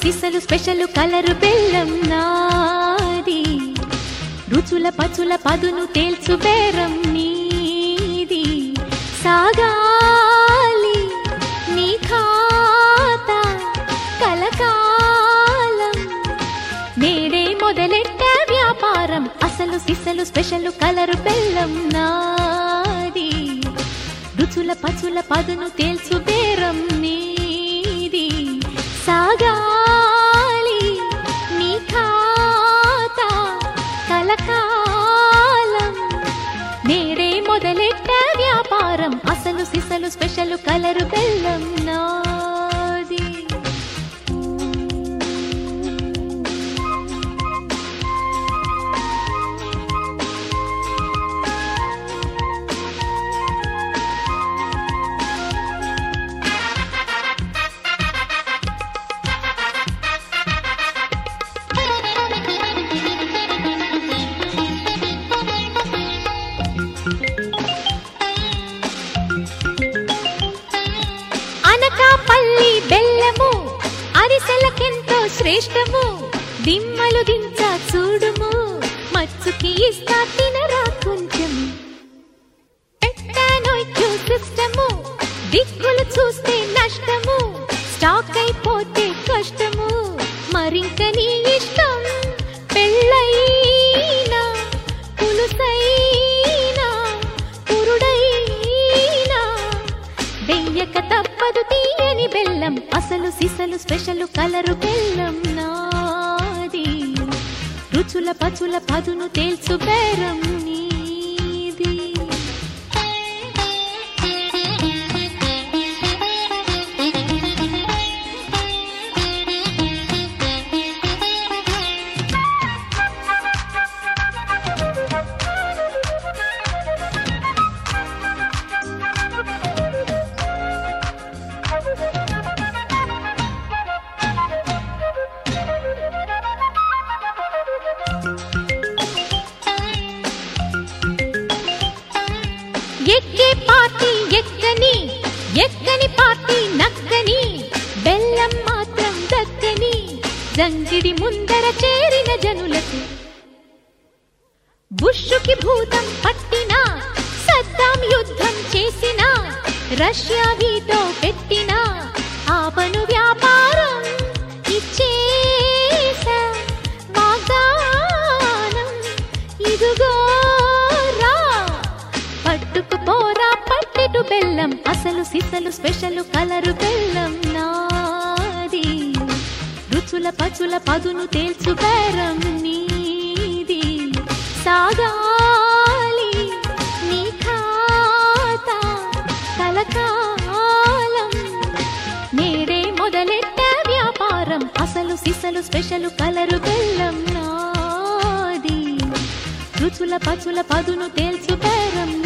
సిసలు special colour బెల్లం నాది రుచుల పచుల పదును తేల్చు బేరం నీది సాగాలి నీ ఖాతా కలకాలం నేడే మొదలెట్ట వ్యాపారం అసలు సిసలు స్పెషల్ కలరు బెల్లం నాది రుచుల పచుల పదును తేల్చు బేరం నీది సాగాలి నీ ఖాతా కలకాలం నేడే మొదలెట్ట వ్యాపారం అసలు సిసలు స్పెషల్ కలరు బెల్లం నాది అనకాపల్లి బెల్లము అరిసెలకెంతో శ్రేష్టము దిమ్మలు దించా చూడుము మచ్చుకి ఇస్తా తినరా కొంచెం పెట్టానోయ్యూ సిస్టము దిక్కులు చూస్తే నష్టము స్టాక్ అయిపోతే కష్టము మరింక నీ ఇష్టం పెళ్ళైనా పులుసైనా పురుడైనా వెయ్యక తప్పదు తీయని బెల్లం అసలు సిసలు స్పెషల్ కలరు బెల్లం నాది రుచుల పచుల పదును తేల్చు బేరం నీది ఎక్కే పార్టీ ఎక్కని ఎక్కని పార్టీ నక్కని బెల్లం మాత్రం దక్కని జంగిడి ముందర చేరిన జనులకు బుష్షుకి భూతం పట్టినా సద్దాం యుద్ధం చేసినా రష్యా వీటో పెట్టినా ఆపను వ్యాపారం ఇచ్చేసా వాగ్దానం ఇదుగో పట్టుకుపోరా పట్టెటు బెల్లం అసలు సిసలు స్పెషల్ కలరు బెల్లం నాది రుచుల పచుల పదును తేల్చు బేరం నీది సాగాలి నీ ఖాతా కలకాలం నేడే మొదలెట్ట వ్యాపారం అసలు సిసలు స్పెషల్ కలరు బెల్లం నాది రుచుల పచుల పదును తేల్చు బేరం